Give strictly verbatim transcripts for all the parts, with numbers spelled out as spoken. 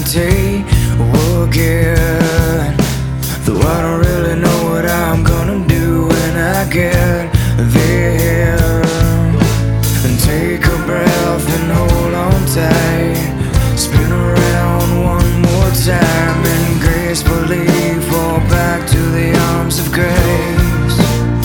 reality will get. Though I don't really know what I'm gonna do when I get there. And take a breath and hold on tight. Spin around one more time and gracefully fall back to the arms of grace.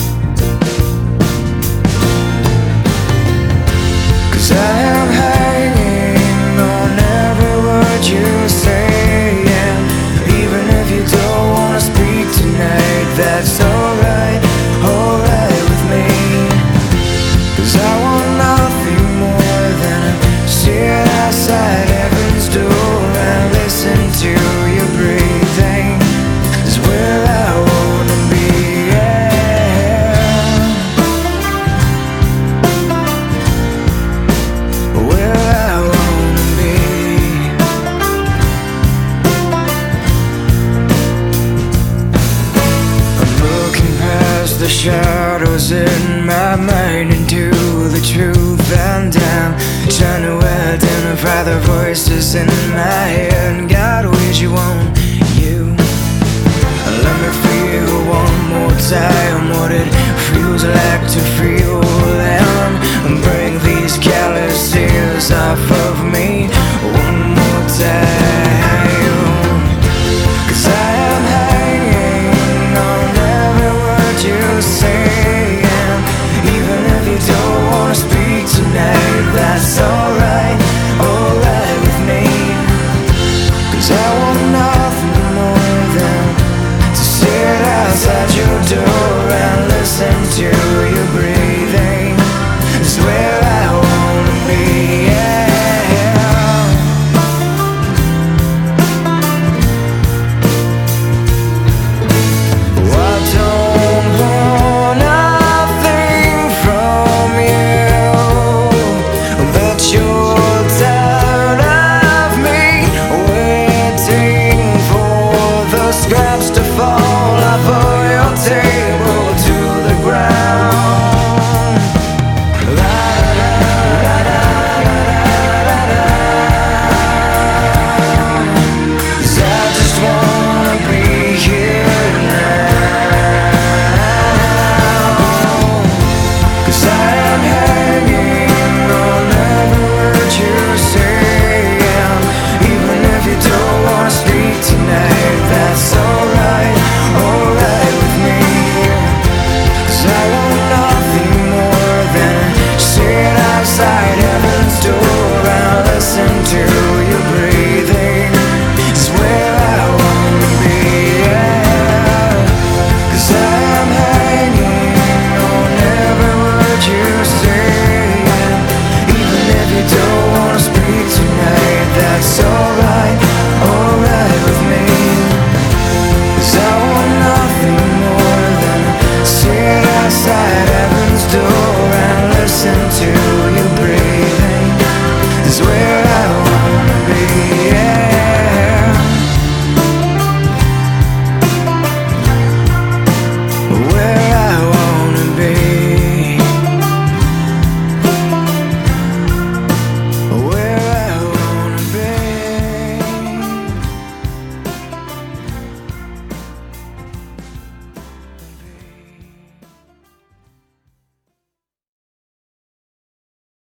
'Cause I am hanging on every word you say, and even if you don't wanna speak tonight, that's alright, alright with me. 'Cause I want nothing more than to sit outside heaven's door and listen to your breathing. Is where I wanna be, yeah. Where I wanna be. I'm looking past the shadows in my mind into the truth, and I'm trying to identify the voices in my head. God, where'd you want you? Let me feel one more time what it feels like to feel, and bring these calluses off of me one more time. 'Cause I am hanging on every word you say, and even if you don't wanna speak tonight, that's all.